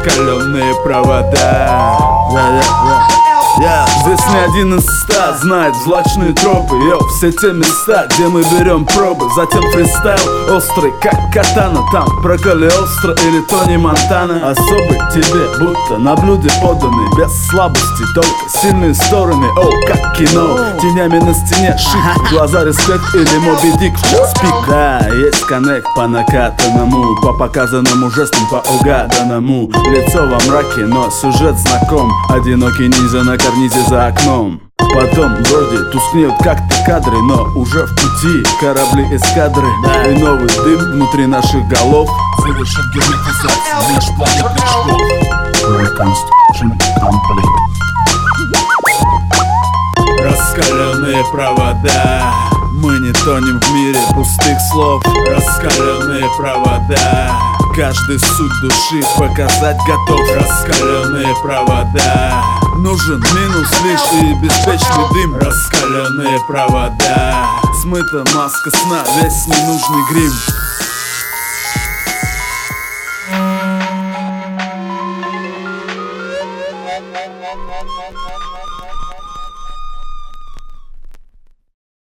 раскаленные провода. Здесь не один из 100 знает злачные тропы. Все те места, где мы берем пробы. Затем фристайл острый, как катана. Там проколи остро или Тони Монтана. Особый тебе будто на блюде поданы. Без слабости, только сильные стороны. Как кино, тенями на стене шик. Глаза респект или Моби Дик в час пик. Да, есть коннект по накатанному, по показанному жестам, по угаданному. Лицо во мраке, но сюжет знаком. Одинокий ниндзя на карнизе за окном. Потом вроде тускнеют как-то кадры, но уже в пути корабли эскадры. И новый дым внутри наших голов совершит герметизацию межпланетных школ. Reconstruction complete. Раскаленные провода, мы не тонем в мире пустых слов. Раскаленные провода, каждый суть души показать готов. Раскаленные провода, нужен минус лишь и беспечный дым. Раскаленные провода, смыта маска сна, весь ненужный грим.